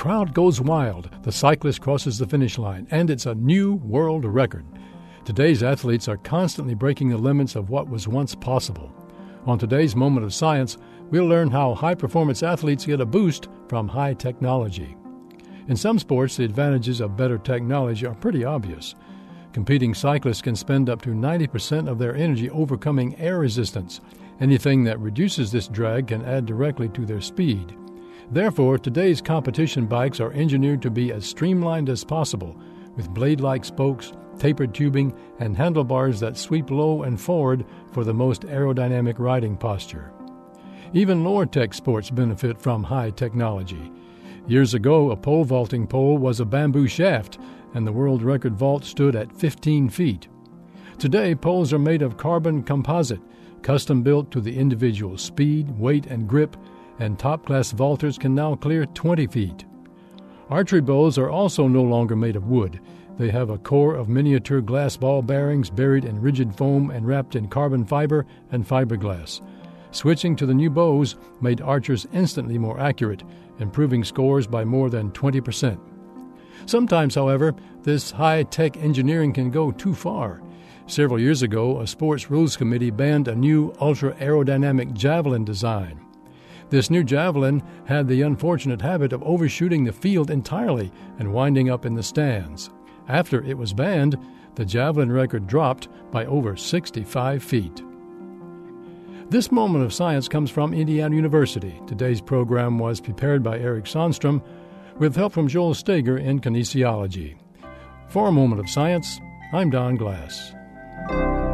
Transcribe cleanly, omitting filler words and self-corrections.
crowd goes wild. The cyclist crosses the finish line, and it's a new world record. Today's athletes are constantly breaking the limits of what was once possible. On today's Moment of Science, we'll learn how high-performance athletes get a boost from high technology. In some sports, the advantages of better technology are pretty obvious. Competing cyclists can spend up to 90% of their energy overcoming air resistance. Anything that reduces this drag can add directly to their speed. Therefore, today's competition bikes are engineered to be as streamlined as possible, with blade-like spokes, tapered tubing, and handlebars that sweep low and forward for the most aerodynamic riding posture. Even lower-tech sports benefit from high technology. Years ago, a pole vaulting pole was a bamboo shaft, and the world record vault stood at 15 feet. Today, poles are made of carbon composite, custom-built to the individual's speed, weight, and grip, and top-class vaulters can now clear 20 feet. Archery bows are also no longer made of wood. They have a core of miniature glass ball bearings buried in rigid foam and wrapped in carbon fiber and fiberglass. Switching to the new bows made archers instantly more accurate, improving scores by more than 20%. Sometimes, however, this high-tech engineering can go too far. Several years ago, a sports rules committee banned a new ultra-aerodynamic javelin design. This new javelin had the unfortunate habit of overshooting the field entirely and winding up in the stands. After it was banned, the javelin record dropped by over 65 feet. This Moment of Science comes from Indiana University. Today's program was prepared by Eric Sandstrom with help from Joel Steger in kinesiology. For a Moment of Science, I'm Don Glass.